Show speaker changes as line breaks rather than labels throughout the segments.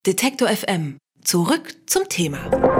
Detektor FM. Zurück zum Thema.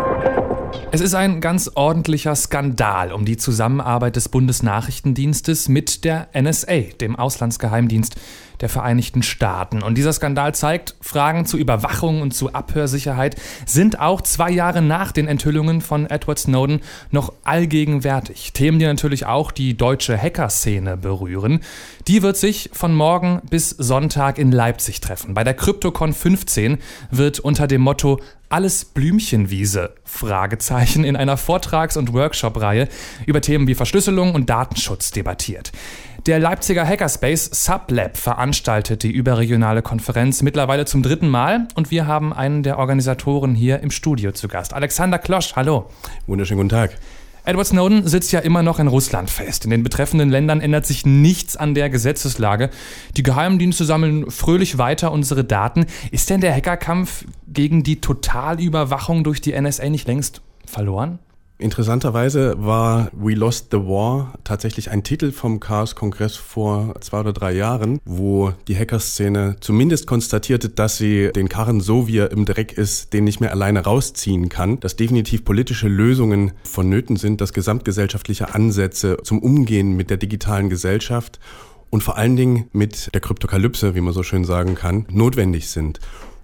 Es ist ein ganz ordentlicher Skandal um die Zusammenarbeit des Bundesnachrichtendienstes mit der NSA, dem Auslandsgeheimdienst der Vereinigten Staaten. Und dieser Skandal zeigt, Fragen zu Überwachung und zu Abhörsicherheit sind auch 2 Jahre nach den Enthüllungen von Edward Snowden noch allgegenwärtig. Themen, die natürlich auch die deutsche Hacker-Szene berühren. Die wird sich von morgen bis Sonntag in Leipzig treffen. Bei der CryptoCon 15 wird unter dem Motto Alles Blümchenwiese? Fragezeichen in einer Vortrags- und Workshop-Reihe über Themen wie Verschlüsselung und Datenschutz debattiert. Der Leipziger Hackerspace Sublab veranstaltet die überregionale Konferenz mittlerweile zum 3. Mal und wir haben einen der Organisatoren hier im Studio zu Gast. Alexander Klosch, hallo.
Wunderschönen guten Tag.
Edward Snowden sitzt ja immer noch in Russland fest. In den betreffenden Ländern ändert sich nichts an der Gesetzeslage. Die Geheimdienste sammeln fröhlich weiter unsere Daten. Ist denn der Hackerkampf gegen die Totalüberwachung durch die NSA nicht längst verloren?
Interessanterweise war We Lost the War tatsächlich ein Titel vom Chaos-Kongress vor 2 oder 3 Jahren, wo die Hackerszene zumindest konstatierte, dass sie den Karren, so wie er im Dreck ist, den nicht mehr alleine rausziehen kann, dass definitiv politische Lösungen vonnöten sind, dass gesamtgesellschaftliche Ansätze zum Umgehen mit der digitalen Gesellschaft und vor allen Dingen mit der Kryptokalypse, wie man so schön sagen kann, notwendig sind.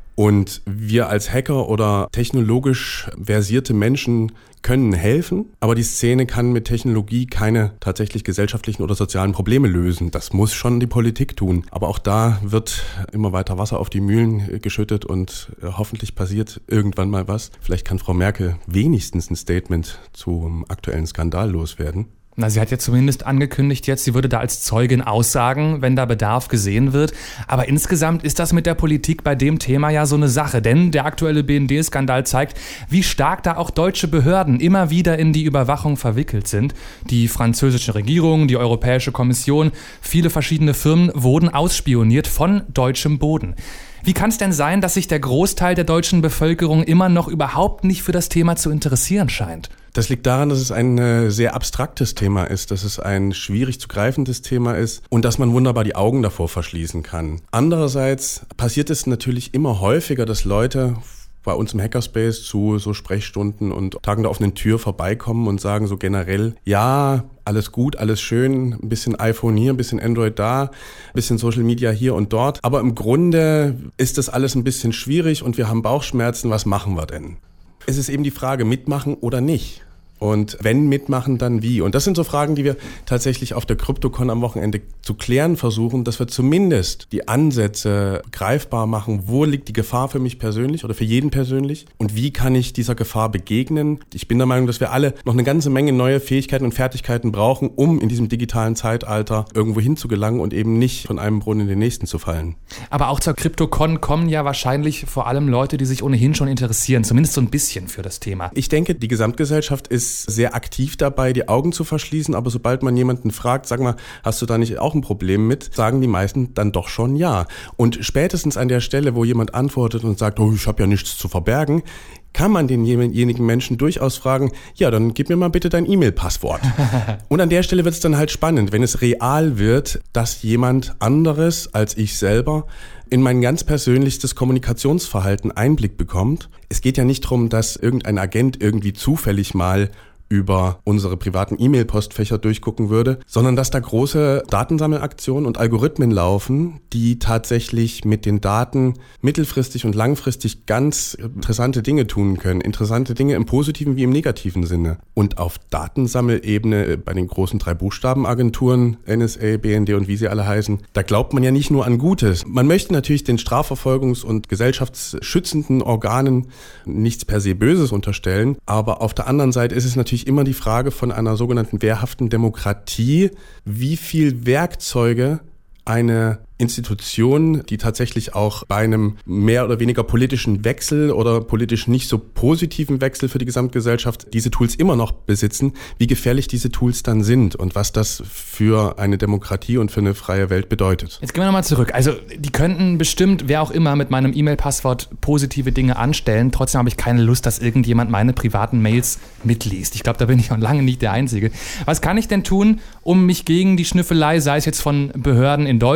Und wir als Hacker oder technologisch versierte Menschen können helfen, aber die Szene kann mit Technologie keine tatsächlich gesellschaftlichen oder sozialen Probleme lösen. Das muss schon die Politik tun. Aber auch da wird immer weiter Wasser auf die Mühlen geschüttet und hoffentlich passiert irgendwann mal was. Vielleicht kann Frau Merkel wenigstens ein Statement zum aktuellen Skandal loswerden.
Na, sie hat ja zumindest angekündigt jetzt, sie würde da als Zeugin aussagen, wenn da Bedarf gesehen wird. Aber insgesamt ist das mit der Politik bei dem Thema ja so eine Sache. Denn der aktuelle BND-Skandal zeigt, wie stark da auch deutsche Behörden immer wieder in die Überwachung verwickelt sind. Die französische Regierung, die Europäische Kommission, viele verschiedene Firmen wurden ausspioniert von deutschem Boden. Wie kann es denn sein, dass sich der Großteil der deutschen Bevölkerung immer noch überhaupt nicht für das Thema zu interessieren scheint?
Das liegt daran, dass es ein sehr abstraktes Thema ist, dass es ein schwierig zu greifendes Thema ist und dass man wunderbar die Augen davor verschließen kann. Andererseits passiert es natürlich immer häufiger, dass Leute bei uns im Hackerspace zu so Sprechstunden und Tagen der offenen Tür vorbeikommen und sagen so generell, ja, alles gut, alles schön, ein bisschen iPhone hier, ein bisschen Android da, ein bisschen Social Media hier und dort. Aber im Grunde ist das alles ein bisschen schwierig und wir haben Bauchschmerzen, was machen wir denn? Es ist eben die Frage, mitmachen oder nicht. Und wenn mitmachen, dann wie? Und das sind so Fragen, die wir tatsächlich auf der CryptoCon am Wochenende zu klären versuchen, dass wir zumindest die Ansätze greifbar machen. Wo liegt die Gefahr für mich persönlich oder für jeden persönlich? Und wie kann ich dieser Gefahr begegnen? Ich bin der Meinung, dass wir alle noch eine ganze Menge neue Fähigkeiten und Fertigkeiten brauchen, um in diesem digitalen Zeitalter irgendwo hinzugelangen und eben nicht von einem Brunnen in den nächsten zu fallen.
Aber auch zur CryptoCon kommen ja wahrscheinlich vor allem Leute, die sich ohnehin schon interessieren, zumindest so ein bisschen für das Thema.
Ich denke, die Gesamtgesellschaft ist sehr aktiv dabei, die Augen zu verschließen, aber sobald man jemanden fragt, sag mal, hast du da nicht auch ein Problem mit, sagen die meisten dann doch schon ja. Und spätestens an der Stelle, wo jemand antwortet und sagt, oh, ich habe ja nichts zu verbergen, kann man denjenigen Menschen durchaus fragen, ja, dann gib mir mal bitte dein E-Mail-Passwort. Und an der Stelle wird es dann halt spannend, wenn es real wird, dass jemand anderes als ich selber in mein ganz persönlichstes Kommunikationsverhalten Einblick bekommt. Es geht ja nicht darum, dass irgendein Agent irgendwie zufällig mal über unsere privaten E-Mail-Postfächer durchgucken würde, sondern dass da große Datensammelaktionen und Algorithmen laufen, die tatsächlich mit den Daten mittelfristig und langfristig ganz interessante Dinge tun können. Interessante Dinge im positiven wie im negativen Sinne. Und auf Datensammelebene bei den großen 3 Buchstabenagenturen, NSA, BND und wie sie alle heißen, da glaubt man ja nicht nur an Gutes. Man möchte natürlich den Strafverfolgungs- und gesellschaftsschützenden Organen nichts per se Böses unterstellen, aber auf der anderen Seite ist es natürlich immer die Frage von einer sogenannten wehrhaften Demokratie, wie viel Werkzeuge eine Institution, die tatsächlich auch bei einem mehr oder weniger politischen Wechsel oder politisch nicht so positiven Wechsel für die Gesamtgesellschaft diese Tools immer noch besitzen, wie gefährlich diese Tools dann sind und was das für eine Demokratie und für eine freie Welt bedeutet.
Jetzt gehen wir nochmal zurück. Also die könnten bestimmt, wer auch immer, mit meinem E-Mail-Passwort positive Dinge anstellen. Trotzdem habe ich keine Lust, dass irgendjemand meine privaten Mails mitliest. Ich glaube, da bin ich auch lange nicht der Einzige. Was kann ich denn tun, um mich gegen die Schnüffelei, sei es jetzt von Behörden in Deutschland, sei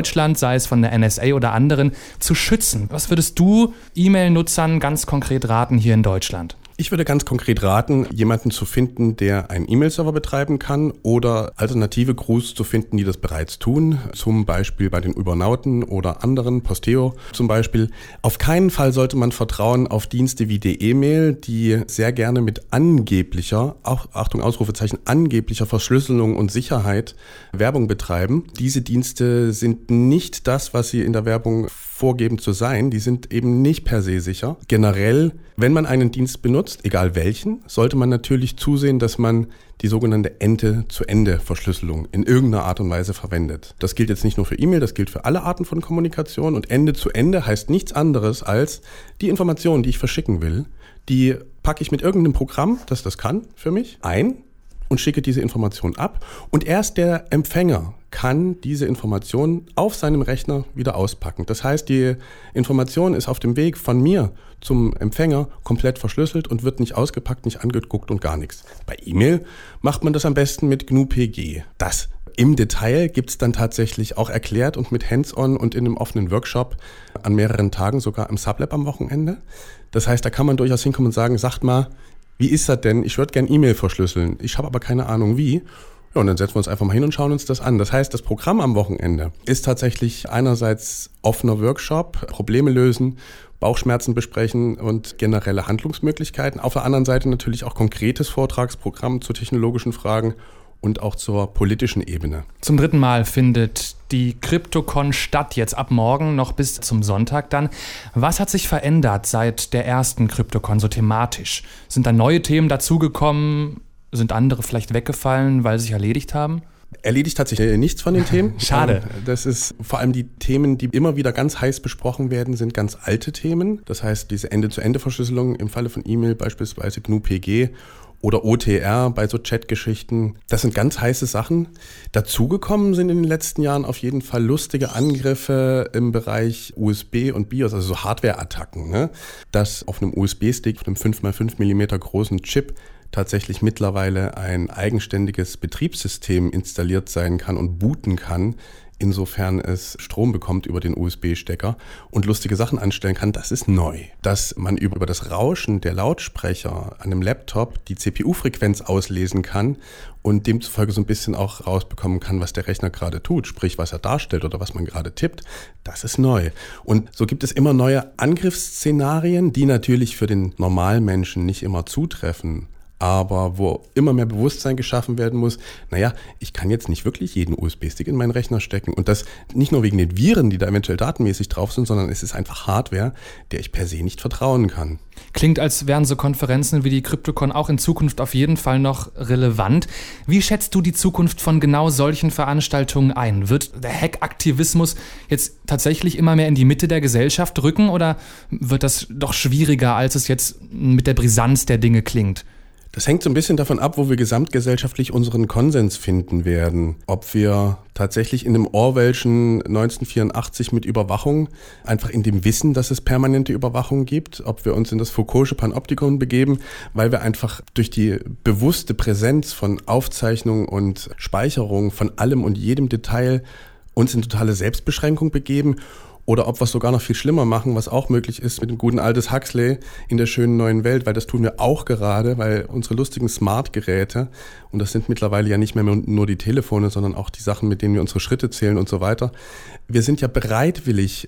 sei es von der NSA oder anderen, zu schützen? Was würdest du E-Mail-Nutzern ganz konkret raten hier in Deutschland?
Ich würde ganz konkret raten, jemanden zu finden, der einen E-Mail-Server betreiben kann oder alternative Crews zu finden, die das bereits tun, zum Beispiel bei den Übernauten oder anderen, Posteo zum Beispiel. Auf keinen Fall sollte man vertrauen auf Dienste wie die E-Mail, die sehr gerne mit angeblicher, auch Achtung, Ausrufezeichen, angeblicher Verschlüsselung und Sicherheit Werbung betreiben. Diese Dienste sind nicht das, was sie in der Werbung vorgeben zu sein. Die sind eben nicht per se sicher. Generell, wenn man einen Dienst benutzt, egal welchen, sollte man natürlich zusehen, dass man die sogenannte Ende-zu-Ende-Verschlüsselung in irgendeiner Art und Weise verwendet. Das gilt jetzt nicht nur für E-Mail, das gilt für alle Arten von Kommunikation. Und Ende-zu-Ende heißt nichts anderes als die Informationen, die ich verschicken will, die packe ich mit irgendeinem Programm, das kann für mich, ein und schicke diese Information ab. Und erst der Empfänger kann diese Information auf seinem Rechner wieder auspacken. Das heißt, die Information ist auf dem Weg von mir zum Empfänger komplett verschlüsselt und wird nicht ausgepackt, nicht angeguckt und gar nichts. Bei E-Mail macht man das am besten mit GNU-PG. Das im Detail gibt's dann tatsächlich auch erklärt und mit Hands-on und in einem offenen Workshop an mehreren Tagen, sogar im Sublab am Wochenende. Das heißt, da kann man durchaus hinkommen und sagen, sagt mal, wie ist das denn? Ich würde gern E-Mail verschlüsseln. Ich habe aber keine Ahnung wie. Ja, und dann setzen wir uns einfach mal hin und schauen uns das an. Das heißt, das Programm am Wochenende ist tatsächlich einerseits offener Workshop, Probleme lösen, Bauchschmerzen besprechen und generelle Handlungsmöglichkeiten. Auf der anderen Seite natürlich auch konkretes Vortragsprogramm zu technologischen Fragen und auch zur politischen Ebene.
Zum 3. Mal findet die CryptoCon statt, jetzt ab morgen noch bis zum Sonntag dann. Was hat sich verändert seit der ersten CryptoCon so thematisch? Sind da neue Themen dazugekommen? Sind andere vielleicht weggefallen, weil sie sich erledigt haben?
Erledigt hat sich nichts von den Themen.
Schade.
Das ist vor allem die Themen, die immer wieder ganz heiß besprochen werden, sind ganz alte Themen. Das heißt, diese Ende-zu-Ende-Verschlüsselung im Falle von E-Mail beispielsweise GNU-PG oder OTR bei so Chat-Geschichten. Das sind ganz heiße Sachen. Dazugekommen sind in den letzten Jahren auf jeden Fall lustige Angriffe im Bereich USB und BIOS, also so Hardware-Attacken, ne? Dass auf einem USB-Stick, auf einem 5x5 mm großen Chip tatsächlich mittlerweile ein eigenständiges Betriebssystem installiert sein kann und booten kann, insofern es Strom bekommt über den USB-Stecker und lustige Sachen anstellen kann, das ist neu. Dass man über das Rauschen der Lautsprecher an einem Laptop die CPU-Frequenz auslesen kann und demzufolge so ein bisschen auch rausbekommen kann, was der Rechner gerade tut, sprich was er darstellt oder was man gerade tippt, das ist neu. Und so gibt es immer neue Angriffsszenarien, die natürlich für den Normalmenschen nicht immer zutreffen, aber wo immer mehr Bewusstsein geschaffen werden muss, naja, ich kann jetzt nicht wirklich jeden USB-Stick in meinen Rechner stecken. Und das nicht nur wegen den Viren, die da eventuell datenmäßig drauf sind, sondern es ist einfach Hardware, der ich per se nicht vertrauen kann.
Klingt, als wären so Konferenzen wie die CryptoCon auch in Zukunft auf jeden Fall noch relevant. Wie schätzt du die Zukunft von genau solchen Veranstaltungen ein? Wird der Hack-Aktivismus jetzt tatsächlich immer mehr in die Mitte der Gesellschaft rücken oder wird das doch schwieriger, als es jetzt mit der Brisanz der Dinge klingt?
Das hängt so ein bisschen davon ab, wo wir gesamtgesellschaftlich unseren Konsens finden werden. Ob wir tatsächlich in dem Orwellschen 1984 mit Überwachung, einfach in dem Wissen, dass es permanente Überwachung gibt, ob wir uns in das Foucault'sche Panoptikon begeben, weil wir einfach durch die bewusste Präsenz von Aufzeichnung und Speicherung von allem und jedem Detail uns in totale Selbstbeschränkung begeben. Oder ob wir es sogar noch viel schlimmer machen, was auch möglich ist mit dem guten altes Huxley in der schönen neuen Welt, weil das tun wir auch gerade, weil unsere lustigen Smart-Geräte, und das sind mittlerweile ja nicht mehr nur die Telefone, sondern auch die Sachen, mit denen wir unsere Schritte zählen und so weiter. Wir sind ja bereit,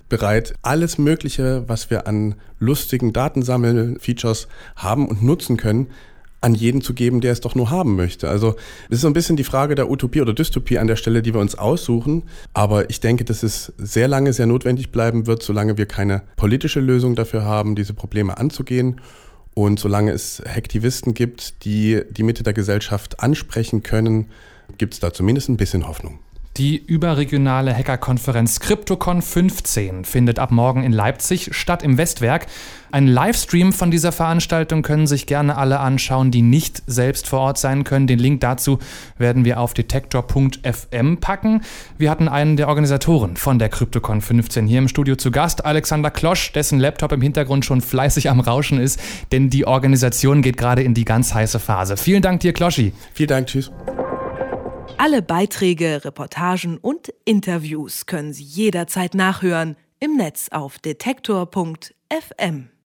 alles Mögliche, was wir an lustigen Datensammel-Features haben und nutzen können, an jeden zu geben, der es doch nur haben möchte. Also das ist so ein bisschen die Frage der Utopie oder Dystopie an der Stelle, die wir uns aussuchen. Aber ich denke, dass es sehr lange sehr notwendig bleiben wird, solange wir keine politische Lösung dafür haben, diese Probleme anzugehen. Und solange es Hacktivisten gibt, die die Mitte der Gesellschaft ansprechen können, gibt es da zumindest ein bisschen Hoffnung.
Die überregionale Hackerkonferenz CryptoCon 15 findet ab morgen in Leipzig statt im Westwerk. Einen Livestream von dieser Veranstaltung können sich gerne alle anschauen, die nicht selbst vor Ort sein können. Den Link dazu werden wir auf detektor.fm packen. Wir hatten einen der Organisatoren von der CryptoCon 15 hier im Studio zu Gast, Alexander Klosch, dessen Laptop im Hintergrund schon fleißig am Rauschen ist, denn die Organisation geht gerade in die ganz heiße Phase. Vielen Dank dir, Kloschi.
Vielen Dank, tschüss.
Alle Beiträge, Reportagen und Interviews können Sie jederzeit nachhören im Netz auf detektor.fm.